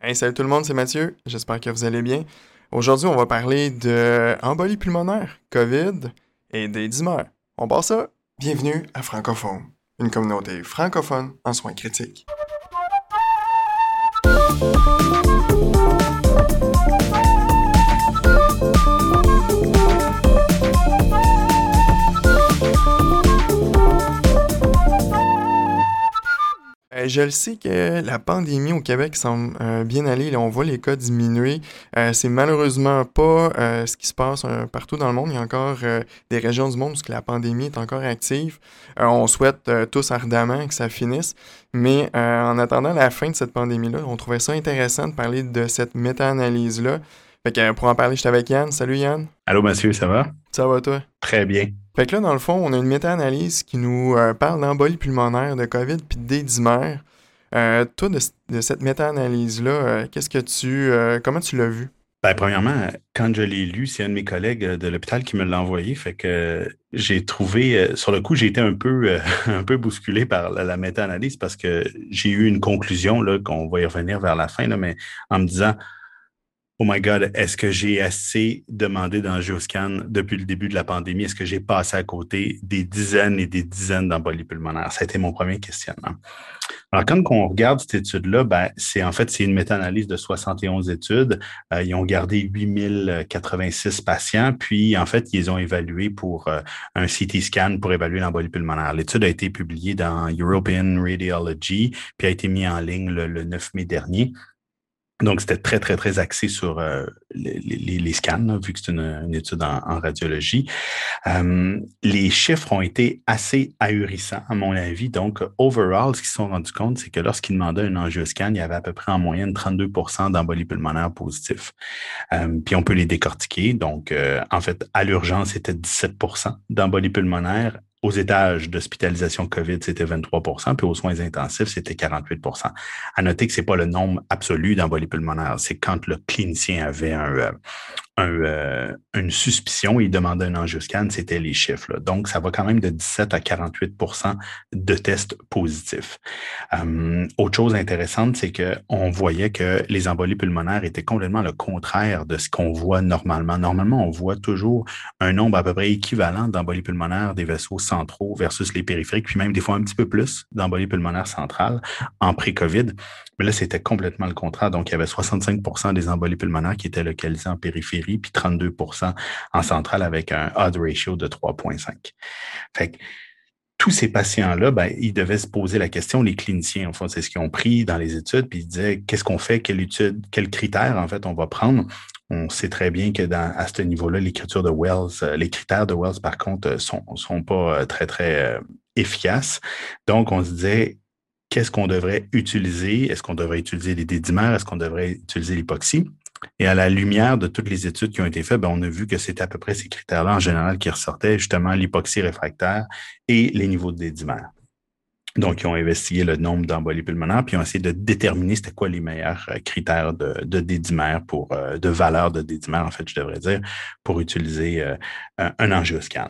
Hey, salut tout le monde, c'est Mathieu. J'espère que vous allez bien. Aujourd'hui, on va parler de embolie pulmonaire, COVID et des dimeurs. On part ça? Bienvenue à Francophone, une communauté francophone en soins critiques. Je le sais que la pandémie au Québec semble bien aller. Là, on voit les cas diminuer. C'est malheureusement pas ce qui se passe partout dans le monde. Il y a encore des régions du monde où la pandémie est encore active. On souhaite tous ardemment que ça finisse. Mais en attendant la fin de cette pandémie-là, on trouvait ça intéressant de parler de cette méta-analyse-là. Fait que pour en parler, je suis avec Yann. Salut Yann. Allô, monsieur, ça va? Ça va toi? Très bien. Fait que là, dans le fond, on a une méta-analyse qui nous parle d'embolie pulmonaire, de COVID puis d'édimère. Toi, de cette méta-analyse-là, comment tu l'as vu? Ben, premièrement, quand je l'ai lu, c'est un de mes collègues de l'hôpital qui me l'a envoyé. Fait que j'ai trouvé, sur le coup, j'ai été un peu, un peu bousculé par la méta-analyse parce que j'ai eu une conclusion, là, qu'on va y revenir vers la fin, là, mais en me disant, Oh my God, est-ce que j'ai assez demandé d'angioscan depuis le début de la pandémie? Est-ce que j'ai passé à côté des dizaines et des dizaines d'embolies pulmonaires? Ça a été mon premier questionnement. Alors, quand on regarde cette étude-là, ben, c'est une méta-analyse de 71 études. Ils ont gardé 8086 patients, puis en fait, ils ont évalué pour un CT scan pour évaluer l'embolie pulmonaire. L'étude a été publiée dans European Radiology, puis a été mise en ligne le 9 mai dernier. Donc, c'était très, très, très axé sur les scans, là, vu que c'est une étude en radiologie. Les chiffres ont été assez ahurissants, à mon avis. Donc, overall, ce qu'ils se sont rendus compte, c'est que lorsqu'ils demandaient un angioscan, il y avait à peu près en moyenne 32 d'embolie pulmonaire positif. Puis, on peut les décortiquer. Donc, en fait, à l'urgence, c'était 17 d'embolie pulmonaire. Aux étages d'hospitalisation COVID, c'était 23 puis aux soins intensifs, c'était 48 À noter que ce n'est pas le nombre absolu d'embolie pulmonaire, c'est quand le clinicien avait une suspicion et il demandait un angioscan, c'était les chiffres, là. Donc, ça va quand même de 17 à 48 de tests positifs. Autre chose intéressante, c'est qu'on voyait que les embolies pulmonaires étaient complètement le contraire de ce qu'on voit normalement. Normalement, on voit toujours un nombre à peu près équivalent d'embolies pulmonaires des vaisseaux centraux versus les périphériques, puis même des fois un petit peu plus d'embolies pulmonaires centrales en pré-COVID. Mais là, c'était complètement le contraire. Donc, il y avait 65 des embolies pulmonaires qui étaient localisées en périphérie, puis 32 en centrale avec un odd ratio de 3,5. Fait que tous ces patients-là, ben, ils devaient se poser la question, les cliniciens, enfin, c'est ce qu'ils ont pris dans les études, puis ils disaient, qu'est-ce qu'on fait, quelle étude, quels critères, en fait, on va prendre. On sait très bien que à ce niveau-là, l'écriture de Wells, les critères de Wells, par contre, sont pas très, très efficaces. Donc, on se disait, qu'est-ce qu'on devrait utiliser? Est-ce qu'on devrait utiliser les dédimères? Est-ce qu'on devrait utiliser l'hypoxie? Et à la lumière de toutes les études qui ont été faites, ben, on a vu que c'était à peu près ces critères-là en général qui ressortaient, justement l'hypoxie réfractaire et les niveaux de dédimère. Donc, ils ont investigué le nombre d'embolies pulmonaires, puis ils ont essayé de déterminer c'était quoi les meilleurs critères de dédimère de valeur de dédimère, en fait, je devrais dire, pour utiliser un angioscan.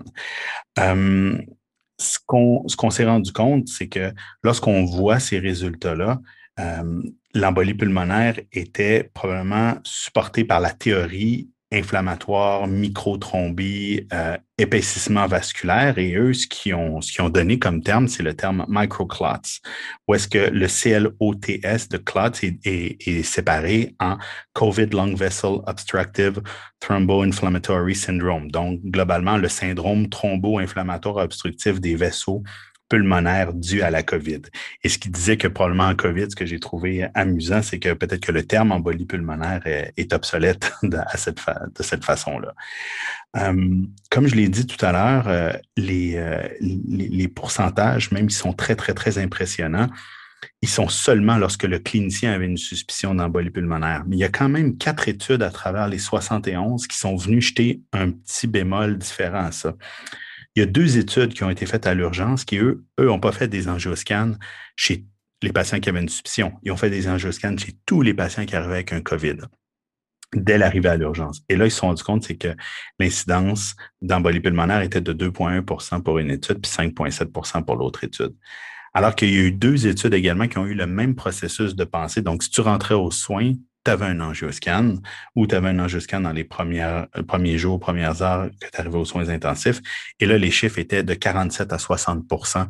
Ce qu'on s'est rendu compte, c'est que lorsqu'on voit ces résultats-là, l'embolie pulmonaire était probablement supportée par la théorie inflammatoire, microthrombie, épaississement vasculaire. Et eux, ce qu'ils ont donné comme terme, c'est le terme microclots, où est-ce que le CLOTS de clots est séparé en COVID Long Vessel Obstructive Thromboinflammatory Syndrome. Donc, globalement, le syndrome thrombo-inflammatoire obstructif des vaisseaux pulmonaire due à la COVID. Et ce qui disait que probablement en COVID, ce que j'ai trouvé amusant, c'est que peut-être que le terme embolie pulmonaire est obsolète de cette façon-là. Comme je l'ai dit tout à l'heure, les pourcentages, même ils sont très, très, très impressionnants. Ils sont seulement lorsque le clinicien avait une suspicion d'embolie pulmonaire. Mais il y a quand même 4 études à travers les 71 qui sont venues jeter un petit bémol différent à ça. Il y a 2 études qui ont été faites à l'urgence qui, eux, n'ont pas fait des angioscans chez les patients qui avaient une suspicion. Ils ont fait des angioscans chez tous les patients qui arrivaient avec un COVID dès l'arrivée à l'urgence. Et là, ils se sont rendus compte, c'est que l'incidence d'embolie pulmonaire était de 2,1 pour une étude, puis 5,7 pour l'autre étude. Alors qu'il y a eu deux études également qui ont eu le même processus de pensée. Donc, si tu rentrais aux soins, tu avais un angioscan ou tu avais un angioscan dans les premiers jours, premières heures que tu arrivais aux soins intensifs. Et là, les chiffres étaient de 47 à 60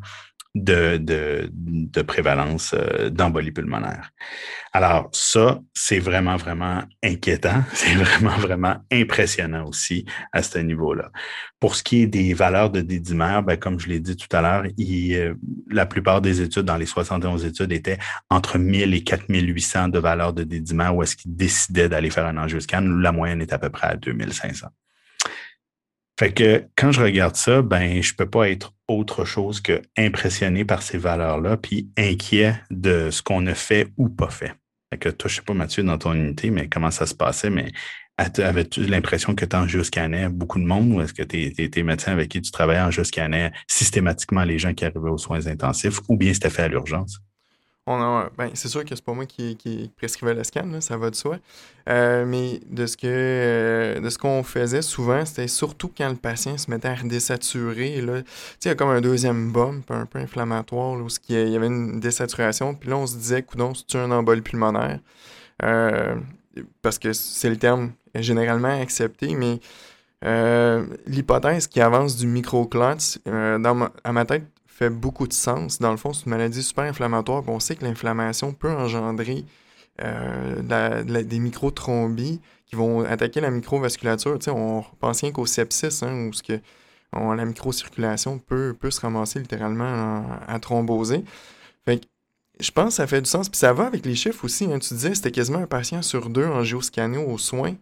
de prévalence d'embolie pulmonaire. Alors, ça, c'est vraiment, vraiment inquiétant. C'est vraiment, vraiment impressionnant aussi à ce niveau-là. Pour ce qui est des valeurs de dédimère, ben, comme je l'ai dit tout à l'heure, la plupart des études, dans les 71 études, étaient entre 1000 et 4800 de valeurs de dédimère où est-ce qu'ils décidaient d'aller faire un angioscan. La moyenne est à peu près à 2500. Fait que quand je regarde ça, ben je peux pas être autre chose que impressionné par ces valeurs-là, puis inquiet de ce qu'on a fait ou pas fait. Fait que toi, je sais pas, Mathieu, dans ton unité, mais comment ça se passait, mais avais-tu l'impression que tu angioscannais beaucoup de monde ou est-ce que tes médecins avec qui tu travaillais angioscannaient systématiquement les gens qui arrivaient aux soins intensifs ou bien c'était fait à l'urgence? Ben, c'est sûr que c'est pas moi qui prescrivais le scan, là, ça va de soi. Mais de ce qu'on faisait souvent, c'était surtout quand le patient se mettait à redésaturer. Là, tu sais, il y a comme un deuxième bump un peu inflammatoire, là, où il y avait une désaturation. Puis là, on se disait, coudonc, c'est-tu un embolie pulmonaire? Euh, Parce que c'est le terme généralement accepté, mais l'hypothèse qui avance du microclot, à ma tête, fait beaucoup de sens. Dans le fond, c'est une maladie super inflammatoire. Puis on sait que l'inflammation peut engendrer des microtrombies qui vont attaquer la microvasculature. Tu sais, on pense rien qu'au sepsis, hein, où la microcirculation peut se ramasser littéralement à thromboser. Fait que je pense que ça fait du sens. Puis ça va avec les chiffres aussi. Hein. Tu disais que c'était quasiment un patient sur deux angioscanné aux soins.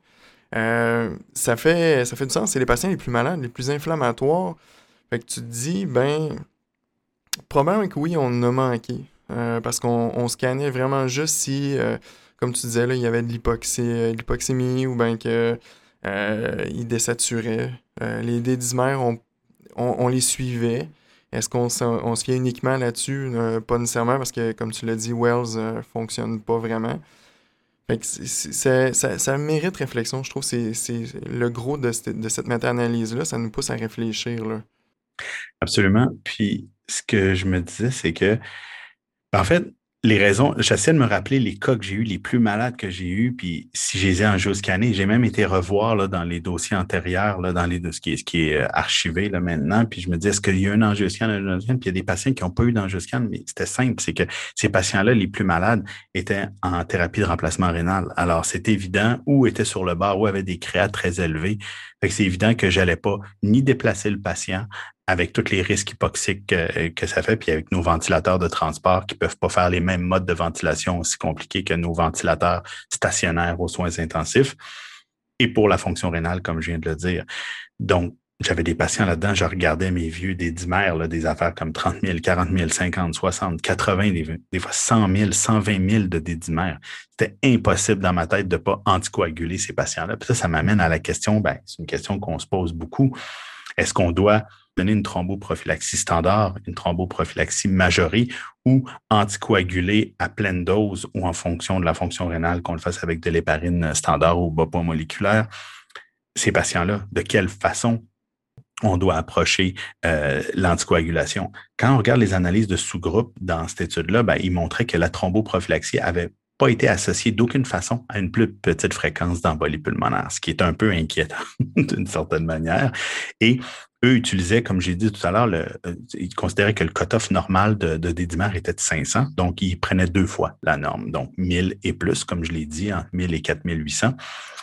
Ça fait du sens. C'est les patients les plus malades, les plus inflammatoires. Fait que tu te dis, ben, probablement que oui, on en a manqué. Parce qu'on scannait vraiment juste si, comme tu disais, là, il y avait de l'hypoxémie ou bien que il désaturait. Les dédimères, on les suivait. Est-ce on se fiait uniquement là-dessus? Pas nécessairement parce que, comme tu l'as dit, Wells fonctionne pas vraiment. Fait que ça mérite réflexion. Je trouve que c'est le gros de cette méta-analyse-là. Ça nous pousse à réfléchir, là. Absolument. Puis, ce que je me disais, c'est que en fait, les raisons, j'essaie de me rappeler les cas que j'ai eus, les plus malades que j'ai eus, puis si je les ai angioscannés, j'ai même été revoir là, dans les dossiers antérieurs, là, dans ce qui est archivé là, maintenant, puis je me dis, est-ce qu'il y a un angioscan, puis il y a des patients qui n'ont pas eu d'angioscan, mais c'était simple, c'est que ces patients-là, les plus malades, étaient en thérapie de remplacement rénal. Alors, c'est évident, ou étaient sur le bord, ou avaient des créas très élevés. Fait que c'est évident que j'allais pas ni déplacer le patient, avec tous les risques hypoxiques que ça fait, puis avec nos ventilateurs de transport qui peuvent pas faire les mêmes modes de ventilation aussi compliqués que nos ventilateurs stationnaires aux soins intensifs, et pour la fonction rénale, comme je viens de le dire. Donc, j'avais des patients là-dedans, je regardais mes vieux dédimères, là, des affaires comme 30 000, 40 000, 50, 60, 80, des fois 100 000, 120 000 de dédimères. C'était impossible dans ma tête de ne pas anticoaguler ces patients-là. Puis ça m'amène à la question, ben, c'est une question qu'on se pose beaucoup. Est-ce qu'on doit donner une thromboprophylaxie standard, une thromboprophylaxie majorée ou anticoaguler à pleine dose ou en fonction de la fonction rénale, qu'on le fasse avec de l'héparine standard ou bas poids moléculaire? Ces patients-là, de quelle façon on doit approcher l'anticoagulation? Quand on regarde les analyses de sous-groupes dans cette étude-là, ben, ils montraient que la thromboprophylaxie avait pas été associée d'aucune façon à une plus petite fréquence d'embolie pulmonaire, ce qui est un peu inquiétant d'une certaine manière. Et eux utilisaient, comme j'ai dit tout à l'heure, ils considéraient que le cutoff normal de dédimère était de 500, donc ils prenaient deux fois la norme, donc 1000 et plus, comme je l'ai dit, entre 1000 et 4800.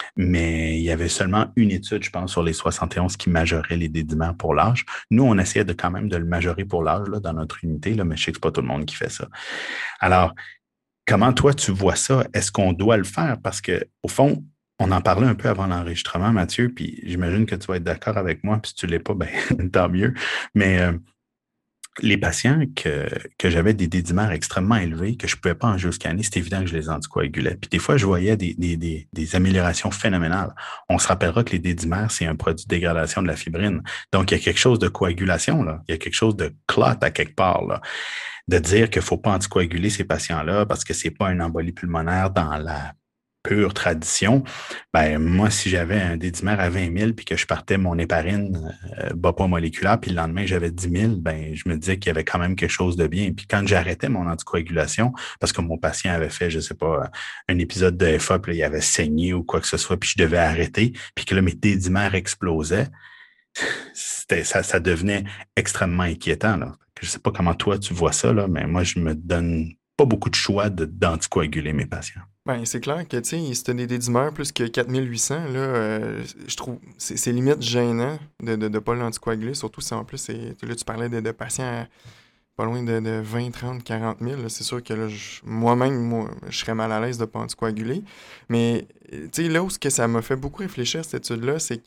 Mais il y avait seulement une étude, je pense, sur les 71 qui majorait les dédimères pour l'âge. Nous, on essayait quand même de le majorer pour l'âge là, dans notre unité, là, mais je sais que c'est pas tout le monde qui fait ça. Alors, comment toi, tu vois ça? Est-ce qu'on doit le faire? Parce que, au fond, on en parlait un peu avant l'enregistrement, Mathieu, puis j'imagine que tu vas être d'accord avec moi, puis si tu ne l'es pas, ben tant mieux. Mais les patients que j'avais des dédimères extrêmement élevés, que je ne pouvais pas angioscanner, c'est évident que je les anticoagulais. Puis des fois, je voyais des améliorations phénoménales. On se rappellera que les dédimères, c'est un produit de dégradation de la fibrine. Donc, il y a quelque chose de coagulation, là. Il y a quelque chose de clot à quelque part, là. De dire qu'il ne faut pas anticoaguler ces patients-là parce que ce n'est pas une embolie pulmonaire dans la pure tradition, ben moi, si j'avais un dédimère à 20 000 puis que je partais mon héparine bas pas moléculaire, puis le lendemain, j'avais 10 000, ben je me disais qu'il y avait quand même quelque chose de bien. Puis quand j'arrêtais mon anticoagulation, parce que mon patient avait fait, je sais pas, un épisode de FA, puis là, il avait saigné ou quoi que ce soit, puis je devais arrêter, puis que là, mes dédimères explosaient, ça devenait extrêmement inquiétant, là. Je sais pas comment toi tu vois ça, là, mais moi, je me donne pas beaucoup de choix d'anticoaguler mes patients. Ben, c'est clair que, tu sais, si t'as des dédimères plus que 4800, là, je trouve, c'est limite gênant de pas l'anticoaguler, surtout si en plus, là, tu parlais de patients pas loin de 20, 30, 40 000, là, c'est sûr que là, moi, je serais mal à l'aise de pas anticoaguler. Mais, tu sais, là où ce que ça m'a fait beaucoup réfléchir, cette étude-là, c'est que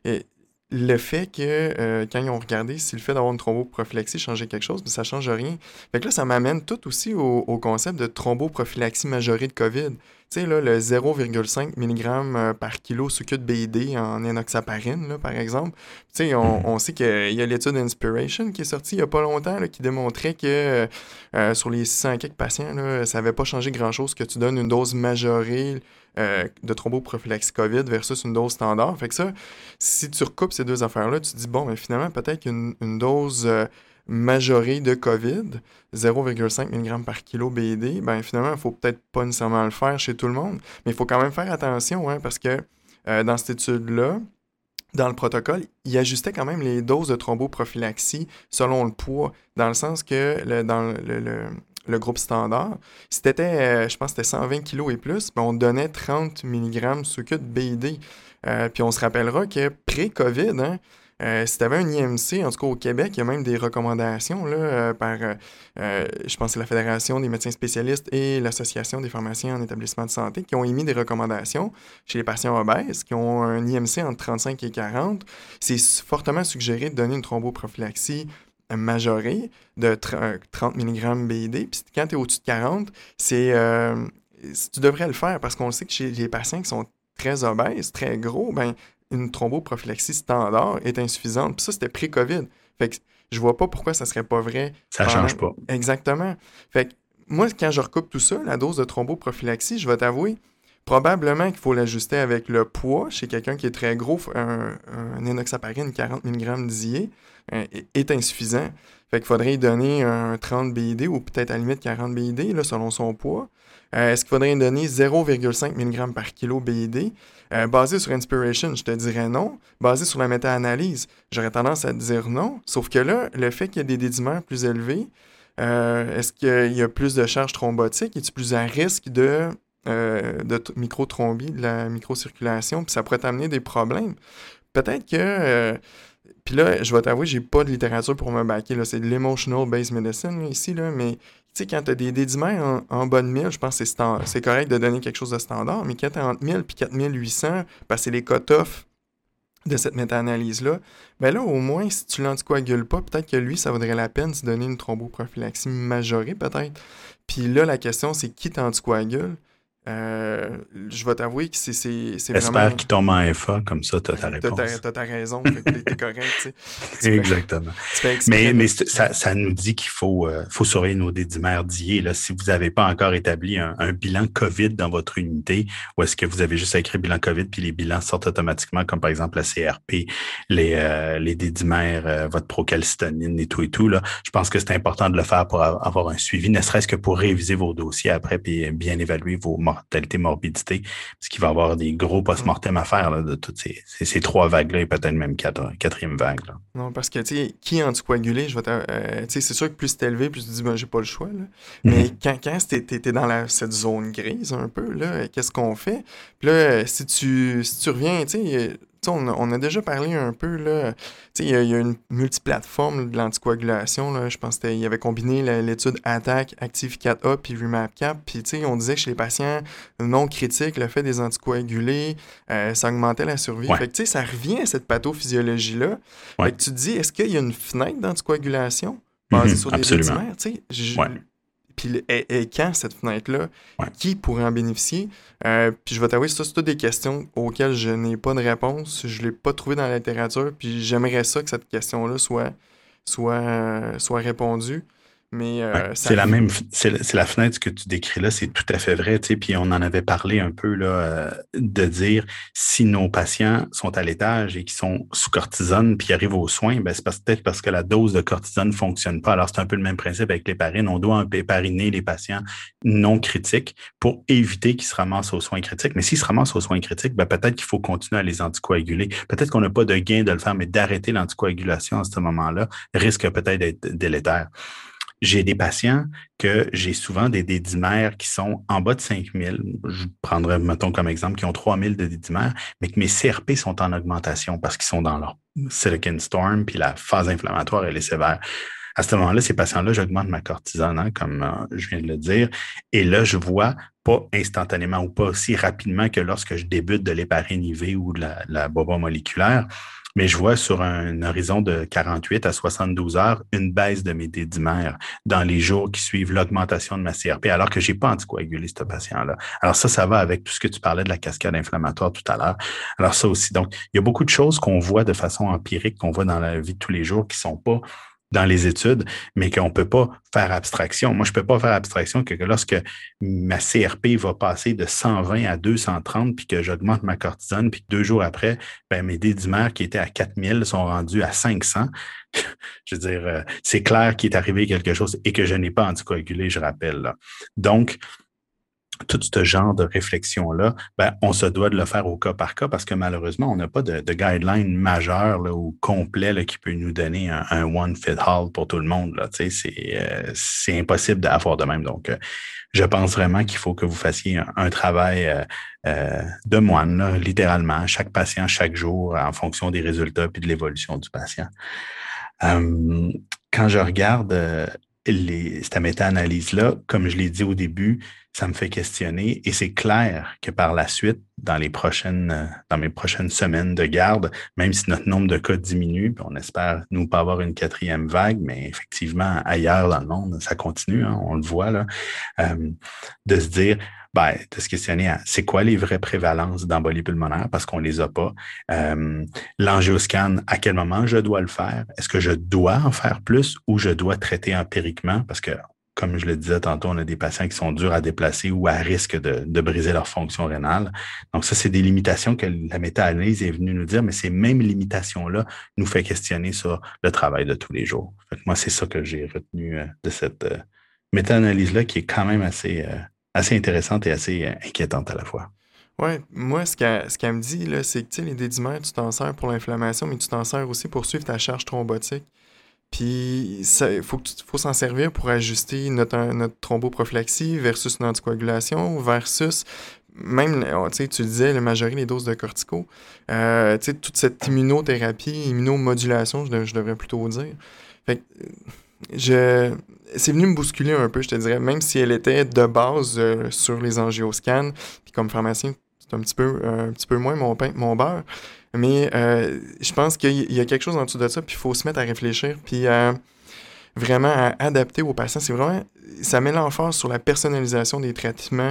le fait que, quand ils ont regardé si le fait d'avoir une thromboprophylaxie changeait quelque chose, mais ça change rien. Fait que là, ça m'amène tout aussi au concept de thromboprophylaxie majorée de COVID. Tu sais, là, le 0,5 mg par kilo sous queue de BID en enoxaparine, là, par exemple. Tu sais, on sait qu'il y a l'étude Inspiration qui est sortie il y a pas longtemps, là, qui démontrait que sur les 600 quelques patients, là, ça n'avait pas changé grand-chose que tu donnes une dose majorée de thromboprophylaxie COVID versus une dose standard. Fait que ça, si tu recoupes ces deux affaires-là, tu te dis, bon, mais finalement, peut-être qu'une dose majorée de COVID, 0,5 mg par kilo BID, ben finalement, il ne faut peut-être pas nécessairement le faire chez tout le monde, mais il faut quand même faire attention, hein, parce que dans cette étude-là, dans le protocole, il ajustait quand même les doses de thromboprophylaxie selon le poids, dans le sens que dans le groupe standard, si t'étais, je pense que c'était 120 kg et plus, ben on donnait 30 mg sous queue de BID. Puis on se rappellera que pré-COVID, hein, si tu avais un IMC, en tout cas au Québec, il y a même des recommandations là, je pense que c'est la Fédération des médecins spécialistes et l'Association des pharmaciens en établissement de santé qui ont émis des recommandations chez les patients obèses qui ont un IMC entre 35 et 40. C'est fortement suggéré de donner une thromboprophylaxie majorée de 30 mg BID. Puis quand tu es au-dessus de 40, tu devrais le faire parce qu'on le sait que chez les patients qui sont très obèses, très gros, ben une thromboprophylaxie standard est insuffisante. Puis ça, c'était pré-COVID. Fait que je vois pas pourquoi ça serait pas vrai. Ça change pas. Exactement. Fait que moi, quand je recoupe tout ça, la dose de thromboprophylaxie, je vais t'avouer, probablement qu'il faut l'ajuster avec le poids. Chez quelqu'un qui est très gros, un enoxaparine 40 mg d'IA est insuffisant. Fait qu'il faudrait lui donner un 30 BID ou peut-être à la limite 40 BID là, selon son poids. Est-ce qu'il faudrait lui donner 0,5 mg par kilo BID? Basé sur Inspiration, je te dirais non. Basé sur la méta-analyse, j'aurais tendance à te dire non. Sauf que là, le fait qu'il y ait des dédimères plus élevés, est-ce qu'il y a plus de charge thrombotique? Es-tu plus à risque de microthrombie, de la microcirculation? Puis ça pourrait t'amener des problèmes. Peut-être que... puis là, je vais t'avouer, j'ai pas de littérature pour me backer. Là. C'est de l'emotional-based medicine là, ici, là, mais tu sais, quand tu as des dédimères en bas de 1000, je pense que c'est correct de donner quelque chose de standard, mais quand tu es entre 1000 et 4800, parce que c'est les cut-offs de cette méta-analyse-là, ben là, au moins, si tu l'anticoagules pas, peut-être que lui, ça vaudrait la peine de se donner une thromboprophylaxie majorée, peut-être. Puis là, la question, c'est qui t'anticoagule? Je vais t'avouer que c'est J'espère vraiment... qu'il tombe en FA, comme ça, tu as ta réponse. T'as ta raison, fait que t'es correct, tu sais. Exactement. Mais ça nous dit qu'il faut surveiller nos dédimères d'IA. Là. Si vous n'avez pas encore établi un bilan COVID dans votre unité, ou est-ce que vous avez juste écrit bilan COVID, puis les bilans sortent automatiquement, comme par exemple la CRP, les dédimères, votre procalcitonine et tout, là, je pense que c'est important de le faire pour avoir un suivi, ne serait-ce que pour réviser vos dossiers après, puis bien évaluer vos mortalité, morbidité, parce qu'il va y avoir des gros post-mortem à faire là, de toutes ces trois vagues-là et peut-être même quatrième vague. Là. Non, parce que, tu sais, qui anticoagulé, tu sais, c'est sûr que plus c'est élevé, plus tu te dis, ben, j'ai pas le choix, là. Mais quand t'es dans cette zone grise, un peu, là, qu'est-ce qu'on fait? Puis là, si tu reviens, tu sais, on a déjà parlé un peu, là, tu sais, il y a une multiplateforme de l'anticoagulation, là, je pense qu'il y avait combiné l'étude ATTAC, Active 4A, puis REMAP-CAP, puis tu sais, on disait que chez les patients non critiques, le fait des anticoagulés, ça augmentait la survie. Ouais. Fait que tu sais, ça revient à cette pathophysiologie-là. Ouais. Fait que tu te dis, est-ce qu'il y a une fenêtre d'anticoagulation basée sur des dédimères, tu sais? Puis et quand cette fenêtre-là, qui pourrait en bénéficier? Puis je vais t'avouer, ça, c'est toutes des questions auxquelles je n'ai pas de réponse. Je ne l'ai pas trouvé dans la littérature. Puis j'aimerais ça que cette question-là soit répondue. Mais Ouais, ça c'est la arrive. même, c'est la fenêtre que tu décris là, c'est tout à fait vrai, tu sais, puis on en avait parlé un peu là, de dire si nos patients sont à l'étage et qui sont sous cortisone puis arrivent aux soins, ben c'est peut-être parce que la dose de cortisone fonctionne pas. Alors c'est un peu le même principe avec l'héparine, on doit hépariner les patients non critiques pour éviter qu'ils se ramassent aux soins critiques. Mais s'ils se ramassent aux soins critiques, ben peut-être qu'il faut continuer à les anticoaguler. Peut-être qu'on n'a pas de gain de le faire, mais d'arrêter l'anticoagulation à ce moment-là risque peut-être d'être délétère. J'ai des patients que j'ai souvent des dimères qui sont en bas de 5000. Je prendrais, mettons, comme exemple, qui ont 3000 de dimères, mais que mes CRP sont en augmentation parce qu'ils sont dans leur cytokine storm, puis la phase inflammatoire, elle est sévère. À ce moment-là, ces patients-là, j'augmente ma cortisone, hein, comme je viens de le dire. Et là, je vois pas instantanément ou pas aussi rapidement que lorsque je débute de l'héparine IV ou de la boba moléculaire, mais je vois sur un horizon de 48 à 72 heures une baisse de mes dédimères dans les jours qui suivent l'augmentation de ma CRP, alors que j'ai pas anticoagulé ce patient-là. Alors ça va avec tout ce que tu parlais de la cascade inflammatoire tout à l'heure. Alors ça aussi. Donc, il y a beaucoup de choses qu'on voit de façon empirique, qu'on voit dans la vie de tous les jours, qui sont pas dans les études, mais qu'on ne peut pas faire abstraction. Moi, je ne peux pas faire abstraction que lorsque ma CRP va passer de 120 à 230, puis que j'augmente ma cortisone, puis que 2 jours après, ben, mes dédimères qui étaient à 4000 sont rendus à 500. Je veux dire, c'est clair qu'il est arrivé quelque chose et que je n'ai pas anticoagulé, je rappelle. Là. Donc, tout ce genre de réflexion-là, ben, on se doit de le faire au cas par cas parce que malheureusement, on n'a pas de guideline majeur là, ou complet là, qui peut nous donner un one-fit-all pour tout le monde. Là. C'est impossible d'avoir de même. Donc, je pense vraiment qu'il faut que vous fassiez un travail de moine, là, littéralement, chaque patient, chaque jour, en fonction des résultats et de l'évolution du patient. Quand je regarde cette méta-analyse-là, comme je l'ai dit au début, ça me fait questionner et c'est clair que par la suite, dans mes prochaines semaines de garde, même si notre nombre de cas diminue, puis on espère nous pas avoir une 4e vague, mais effectivement, ailleurs dans le monde, ça continue, hein, on le voit, là, de se dire, de se questionner à c'est quoi les vraies prévalences d'embolie pulmonaire parce qu'on les a pas. L'angioscan, à quel moment je dois le faire? Est-ce que je dois en faire plus ou je dois traiter empiriquement? Parce que, comme je le disais tantôt, on a des patients qui sont durs à déplacer ou à risque de briser leur fonction rénale. Donc ça, c'est des limitations que la méta-analyse est venue nous dire, mais ces mêmes limitations-là nous fait questionner sur le travail de tous les jours. Fait que moi, c'est ça que j'ai retenu de cette méta-analyse-là qui est quand même assez intéressante et assez inquiétante à la fois. Ouais, moi, ce qu'elle me dit, là, c'est que, tu sais, les dédimères, tu t'en sers pour l'inflammation, mais tu t'en sers aussi pour suivre ta charge thrombotique. Puis, il faut s'en servir pour ajuster notre thromboprophylaxie versus une anticoagulation, versus, même, tu sais, tu disais, majorer les doses de cortico. Tu sais, toute cette immunothérapie, immunomodulation, je devrais plutôt dire. Fait que, c'est venu me bousculer un peu, je te dirais, même si elle était de base sur les angioscans, puis comme pharmacien, c'est un petit peu moins mon beurre, mais je pense qu'il y a quelque chose en dessous de ça, puis il faut se mettre à réfléchir, puis vraiment à adapter aux patients. C'est vraiment, ça met l'emphase sur la personnalisation des traitements,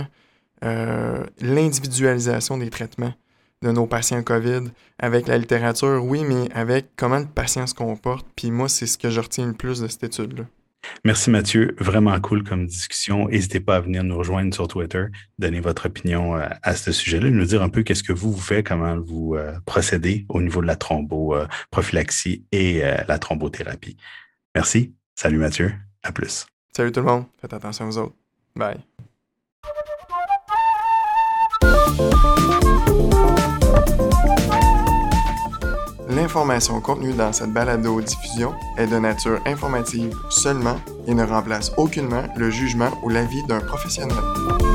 l'individualisation des traitements de nos patients COVID, avec la littérature, oui, mais avec comment le patient se comporte. Puis moi, c'est ce que je retiens le plus de cette étude-là. Merci Mathieu, vraiment cool comme discussion. N'hésitez pas à venir nous rejoindre sur Twitter, donner votre opinion à ce sujet-là, nous dire un peu qu'est-ce que vous faites, comment vous procédez au niveau de la thromboprophylaxie et la thrombothérapie. Merci, salut Mathieu, à plus. Salut tout le monde, faites attention aux autres. Bye. L'information contenue dans cette balado-diffusion est de nature informative seulement et ne remplace aucunement le jugement ou l'avis d'un professionnel.